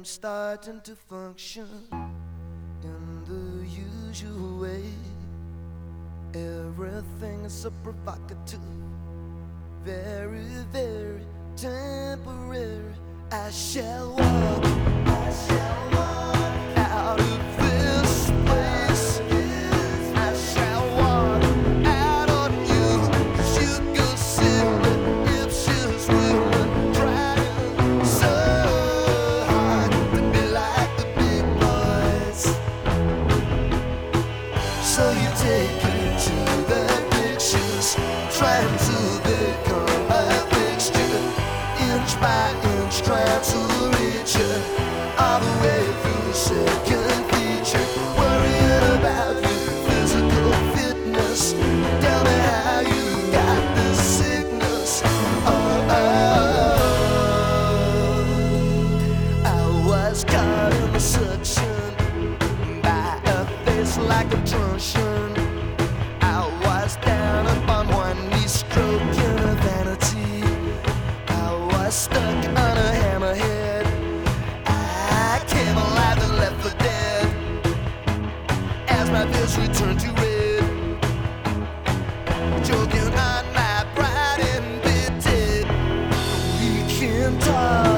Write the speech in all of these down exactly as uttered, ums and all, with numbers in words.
I'm starting to function in the usual way. Everything is so provocative, very, very temporary. I shall walk, I shall walk out of this place. I shall walk out on you. She goes silly if she's willing, trying so hard to be like the big boys. So you take her to the pictures, trying to become a fixture, inch by inch, trying to reach her all the way through the second feature, worrying about your physical fitness. Tell me how you got this sickness. Oh, oh, I was caught in the suction by a face like a truncheon. I was down upon one knee, stroking her vanity. I was stuck on a hammerhead. I came alive and left for dead as my bills returned to red, choking on my pride and pity. We can talk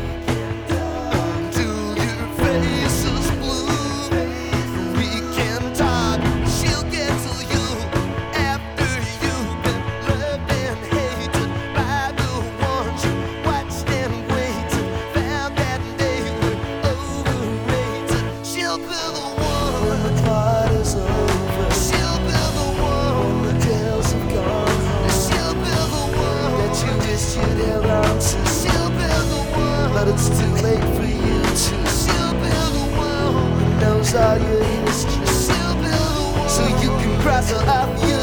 until your face is blue. We can talk, she'll get to you after you've been loved and hated by the ones you watched and waited, found that they were overrated. She'll be the one when the party's over. She'll be the one when the girls have gone home. She'll be the one that you wish you'd held on to. She'll be the one, but it's too late for you to. She'll be the one who knows all your history. She'll be the one, so you can cross her off your